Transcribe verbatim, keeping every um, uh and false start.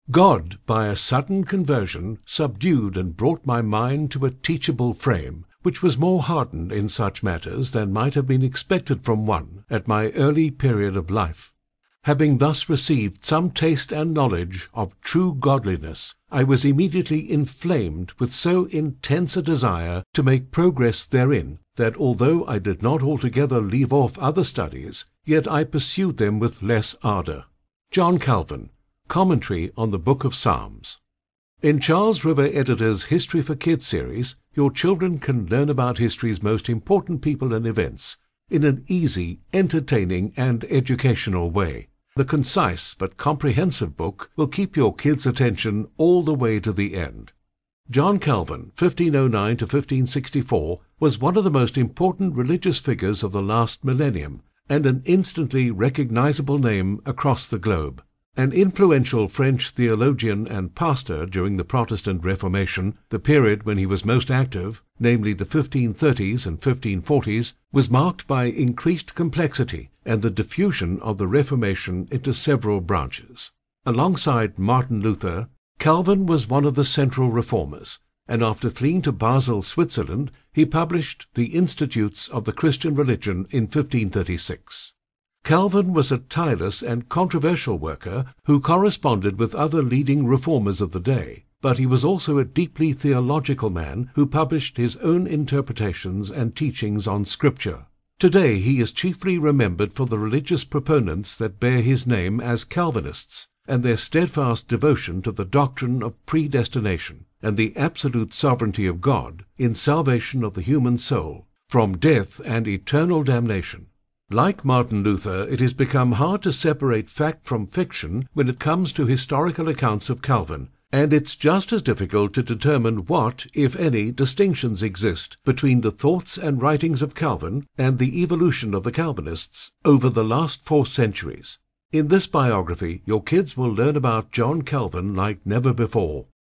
God, by a sudden conversion, subdued and brought my mind to a teachable frame, which was more hardened in such matters than might have been expected from one at my early period of life. Having thus received some taste and knowledge of true godliness, I was immediately inflamed with so intense a desire to make progress therein, that although I did not altogether leave off other studies, yet I pursued them with less ardour. John Calvin, Commentary on the Book of Psalms. In Charles River Editor's History for Kids series, your children can learn about history's most important people and events in an easy, entertaining, and educational way. The concise but comprehensive book will keep your kids' attention all the way to the end. John Calvin, fifteen oh nine to fifteen sixty-four, was one of the most important religious figures of the last millennium, and an instantly recognizable name across the globe. An influential French theologian and pastor during the Protestant Reformation, the period when he was most active, namely the fifteen thirties and fifteen forties, was marked by increased complexity and the diffusion of the Reformation into several branches. Alongside Martin Luther, Calvin was one of the central reformers, and after fleeing to Basel, Switzerland, he published the Institutes of the Christian Religion in fifteen thirty-six. Calvin was a tireless and controversial worker who corresponded with other leading reformers of the day, but he was also a deeply theological man who published his own interpretations and teachings on Scripture. Today he is chiefly remembered for the religious proponents that bear his name as Calvinists, and their steadfast devotion to the doctrine of predestination and the absolute sovereignty of God in salvation of the human soul from death and eternal damnation. Like Martin Luther, it has become hard to separate fact from fiction when it comes to historical accounts of Calvin, and it's just as difficult to determine what, if any, distinctions exist between the thoughts and writings of Calvin and the evolution of the Calvinists over the last four centuries. In this biography, your kids will learn about John Calvin like never before.